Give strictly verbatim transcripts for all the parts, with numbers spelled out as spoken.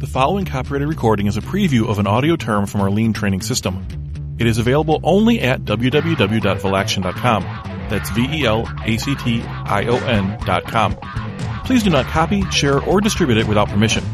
The following copyrighted recording is a preview of an audio term from our Lean training system. It is available only at w w w dot velaction dot com. That's V E L A C T I O N dot com. Please do not copy, share, or distribute it without permission.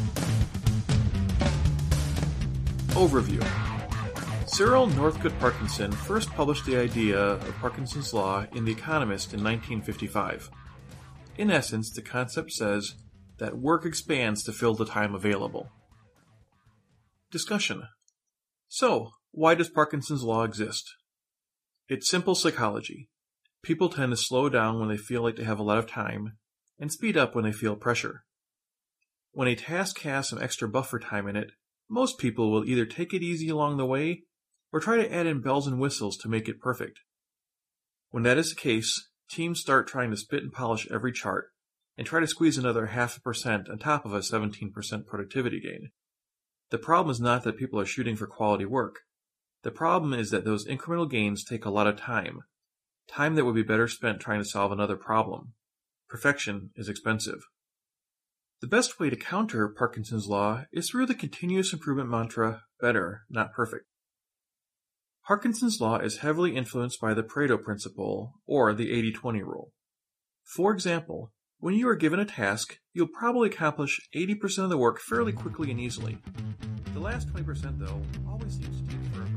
Overview. Cyril Northcote Parkinson first published the idea of Parkinson's Law in The Economist in nineteen fifty-five. In essence, the concept says that work expands to fill the time available. Discussion. So, why does Parkinson's Law exist? It's simple psychology. People tend to slow down when they feel like they have a lot of time, and speed up when they feel pressure. When a task has some extra buffer time in it, most people will either take it easy along the way, or try to add in bells and whistles to make it perfect. When that is the case, teams start trying to spit and polish every chart, and try to squeeze another half a percent on top of a seventeen percent productivity gain. The problem is not that people are shooting for quality work. The problem is that those incremental gains take a lot of time. Time that would be better spent trying to solve another problem. Perfection is expensive. The best way to counter Parkinson's Law is through the continuous improvement mantra, better, not perfect. Parkinson's Law is heavily influenced by the Pareto principle, or the eighty twenty rule. For example, when you are given a task, you'll probably accomplish eighty percent of the work fairly quickly and easily. The last twenty percent, though, always seems to take forever.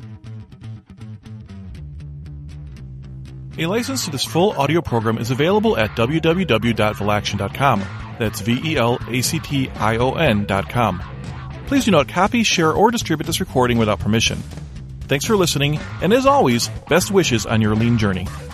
A license to this full audio program is available at w w w dot velaction dot com. That's V E L A C T I O N dot com. Please do not copy, share, or distribute this recording without permission. Thanks for listening, and as always, best wishes on your Lean journey.